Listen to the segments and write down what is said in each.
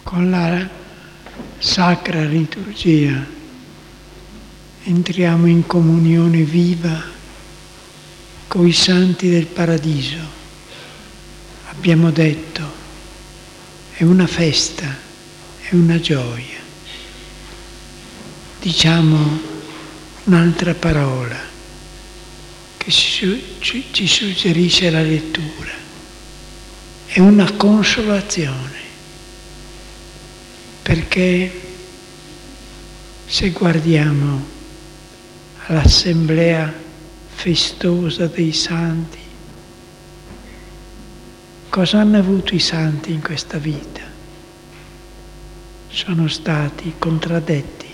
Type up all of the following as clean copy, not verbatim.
Con la sacra liturgia entriamo in comunione viva con i santi del paradiso. Abbiamo detto, è una festa, è una gioia. Diciamo un'altra parola che ci suggerisce la lettura. È una consolazione. Perché se guardiamo all'assemblea festosa dei santi, cosa hanno avuto i santi in questa vita? Sono stati contraddetti,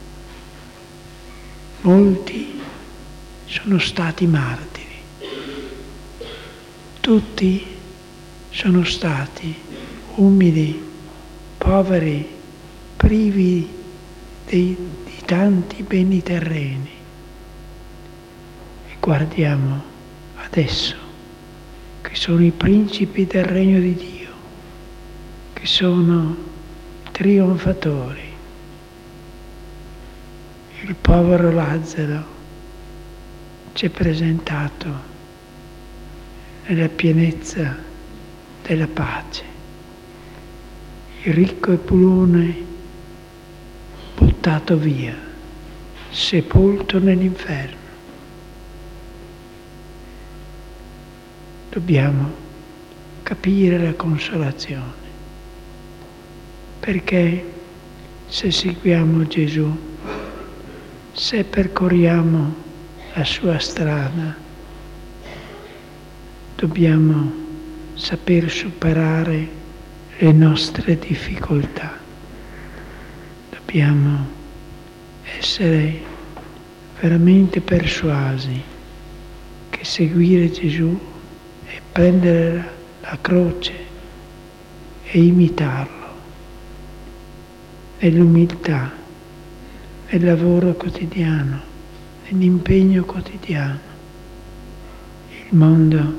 molti sono stati martiri, tutti sono stati umili, poveri, privi di tanti beni terreni. E guardiamo adesso che sono i principi del regno di Dio, che sono trionfatori. Il povero Lazzaro ci è presentato nella pienezza della pace. Il ricco Epulone buttato via, sepolto nell'inferno. Dobbiamo capire la consolazione, perché se seguiamo Gesù, se percorriamo la sua strada, dobbiamo saper superare le nostre difficoltà. Dobbiamo essere veramente persuasi che seguire Gesù è prendere la croce e imitarlo nell'umiltà, nel lavoro quotidiano, nell'impegno quotidiano. Il mondo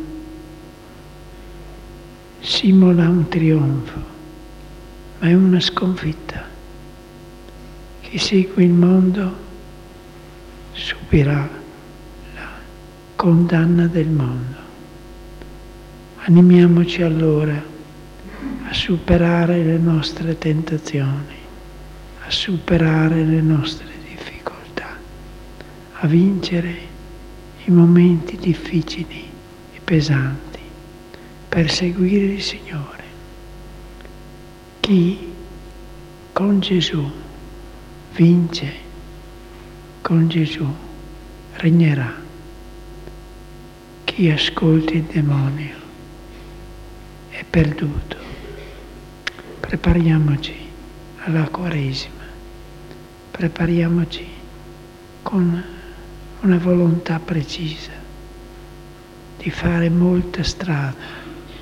simula un trionfo, ma è una sconfitta. Chi segue il mondo subirà la condanna del mondo. Animiamoci allora a superare le nostre tentazioni, a superare le nostre difficoltà, a vincere i momenti difficili e pesanti per seguire il Signore. Chi con Gesù vince, con Gesù regnerà. Chi ascolta il demonio è perduto. Prepariamoci alla Quaresima, prepariamoci con una volontà precisa di fare molta strada,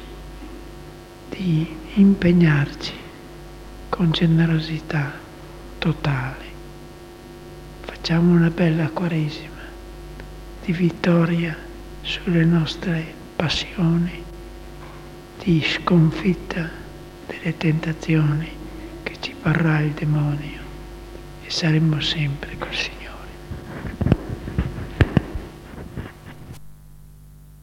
di impegnarci con generosità totale. Facciamo una bella Quaresima di vittoria sulle nostre passioni, di sconfitta delle tentazioni che ci parrà il demonio, e saremo sempre così.